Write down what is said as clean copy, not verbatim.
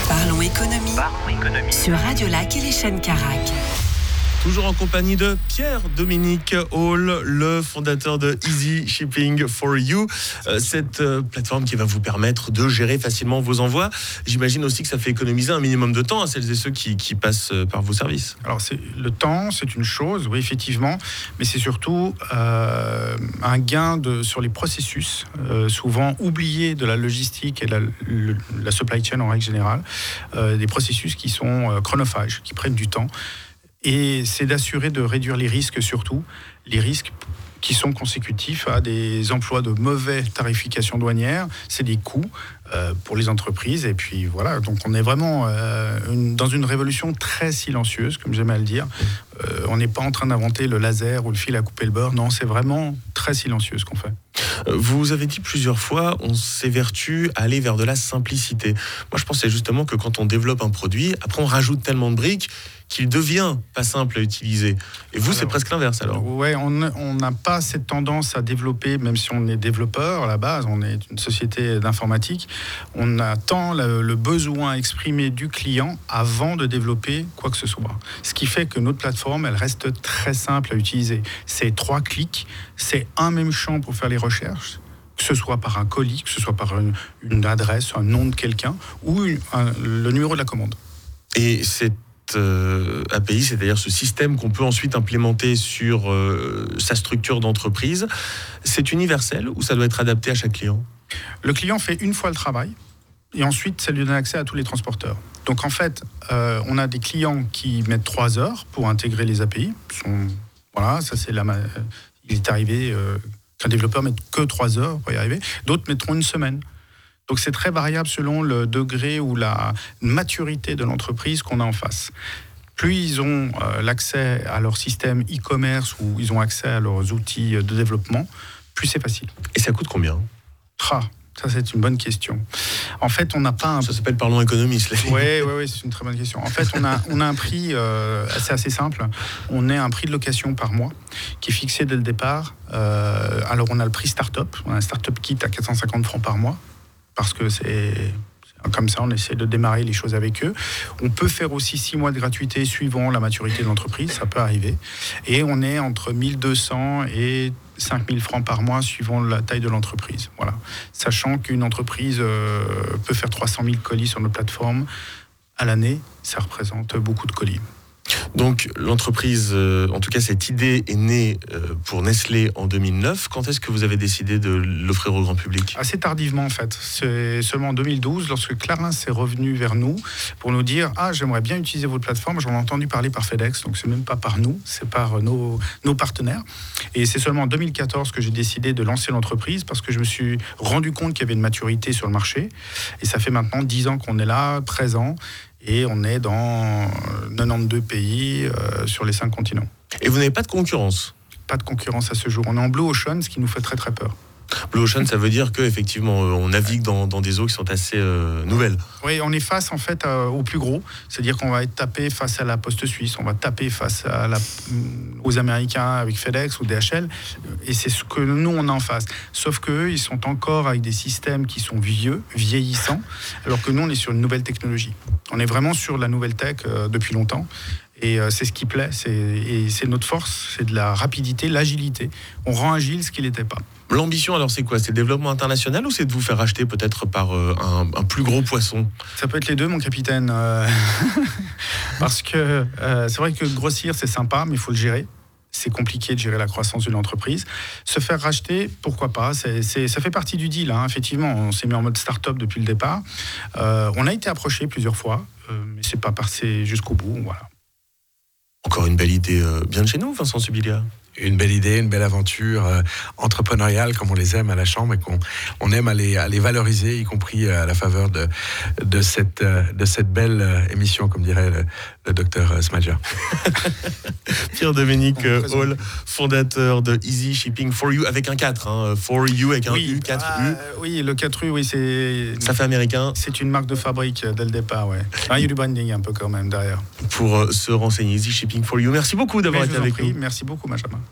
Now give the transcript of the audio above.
Parlons économie sur Radio Lac et les chaînes Carac. Toujours en compagnie de Pierre-Dominique Hall, le fondateur de Easy Shipping for You, cette plateforme qui va vous permettre de gérer facilement vos envois. J'imagine aussi que ça fait économiser un minimum de temps à celles et ceux qui passent par vos services. Alors le temps, c'est une chose, oui effectivement, mais c'est surtout un gain sur les processus, souvent oubliés de la logistique et de la supply chain en règle générale, des processus qui sont chronophages, qui prennent du temps. Et c'est d'assurer de réduire les risques, surtout les risques qui sont consécutifs à des emplois de mauvaise tarification douanière. C'est des coûts pour les entreprises. Et puis voilà, donc on est vraiment dans une révolution très silencieuse, comme j'aime à le dire. On n'est pas en train d'inventer le laser ou le fil à couper le beurre. Non, c'est vraiment très silencieux ce qu'on fait. Vous avez dit plusieurs fois, on s'évertue à aller vers de la simplicité. Moi, je pensais justement que quand on développe un produit, après on rajoute tellement de briques qu'il devient pas simple à utiliser. Et vous, c'est presque l'inverse alors. Ouais, on n'a pas cette tendance à développer, même si on est développeur à la base, on est une société d'informatique, on attend le besoin exprimé du client avant de développer quoi que ce soit. Ce qui fait que notre plateforme, elle reste très simple à utiliser. C'est 3 clics, c'est un même champ pour faire les recherches, que ce soit par un colis, que ce soit par une adresse, un nom de quelqu'un, ou le numéro de la commande. Et cette API, c'est-à-dire ce système qu'on peut ensuite implémenter sur sa structure d'entreprise, c'est universel ou ça doit être adapté à chaque client ? Le client fait une fois le travail et ensuite ça lui donne accès à tous les transporteurs. Donc en fait, on a des clients qui mettent 3 heures pour intégrer les API. Voilà, ça c'est il est arrivé qu'un développeur mette que 3 heures pour y arriver. D'autres mettront une semaine. Donc c'est très variable selon le degré ou la maturité de l'entreprise qu'on a en face. Plus ils ont l'accès à leur système e-commerce ou ils ont accès à leurs outils de développement, plus c'est facile. Et ça coûte combien ? Ça c'est une bonne question. En fait, on n'a pas un... Ça s'appelle Parlons économie, cela. Oui, c'est une très bonne question. En fait, on a un prix assez simple. On a un prix de location par mois qui est fixé dès le départ. Alors on a le prix start-up. On a un start-up kit à 450 francs par mois. Parce que c'est comme ça, on essaie de démarrer les choses avec eux. On peut faire aussi 6 mois de gratuité suivant la maturité de l'entreprise, ça peut arriver. Et on est entre 1200 et 5000 francs par mois suivant la taille de l'entreprise. Voilà. Sachant qu'une entreprise peut faire 300 000 colis sur notre plateforme à l'année, ça représente beaucoup de colis. Donc l'entreprise, en tout cas cette idée est née pour Nestlé en 2009. Quand est-ce que vous avez décidé de l'offrir au grand public ? Assez tardivement en fait. C'est seulement en 2012 lorsque Clarins est revenu vers nous pour nous dire « Ah, j'aimerais bien utiliser votre plateforme, j'en ai entendu parler par FedEx, donc c'est même pas par nous, c'est par nos partenaires. » Et c'est seulement en 2014 que j'ai décidé de lancer l'entreprise parce que je me suis rendu compte qu'il y avait une maturité sur le marché. Et ça fait maintenant 10 ans qu'on est là, présent. Et on est dans 92 pays sur les 5 continents. Et vous n'avez pas de concurrence ? Pas de concurrence à ce jour. On est en Blue Ocean, ce qui nous fait très très peur. Blue Ocean, ça veut dire qu'effectivement, on navigue dans des eaux qui sont assez nouvelles. Oui, on est face en fait au plus gros. C'est-à-dire qu'on va être tapé face à la Poste Suisse, on va taper face aux Américains avec FedEx ou DHL. Et c'est ce que nous, on a en face. Sauf qu'eux, ils sont encore avec des systèmes qui sont vieillissants, alors que nous, on est sur une nouvelle technologie. On est vraiment sur la nouvelle tech depuis longtemps. Et c'est ce qui plaît, c'est notre force, c'est de la rapidité, l'agilité. On rend agile ce qu'il n'était pas. L'ambition, alors, c'est quoi ? C'est le développement international ou c'est de vous faire racheter peut-être par un plus gros poisson ? Ça peut être les deux, mon capitaine. Parce que c'est vrai que grossir, c'est sympa, mais il faut le gérer. C'est compliqué de gérer la croissance d'une entreprise. Se faire racheter, pourquoi pas ? Ça fait partie du deal, hein. Effectivement, on s'est mis en mode start-up depuis le départ. On a été approché plusieurs fois, mais c'est pas passé jusqu'au bout. Voilà. Encore une belle idée bien de chez nous, Vincent Subilia. Une belle idée, une belle aventure entrepreneuriale comme on les aime à la Chambre et qu'on aime à les valoriser, y compris à la faveur de cette belle émission, comme dirait le docteur Smadja. Pierre-Dominique Hall, fondateur de Easy Shipping for You, avec un 4, hein, for you avec un U, 4U. Oui, le 4U, oui, c'est... Ça fait américain. C'est une marque de fabrique dès le départ, ouais. Il y a du branding un peu quand même derrière. Pour se renseigner, Easy Shipping for You. Merci beaucoup d'avoir été avec nous. Merci beaucoup, Benjamin.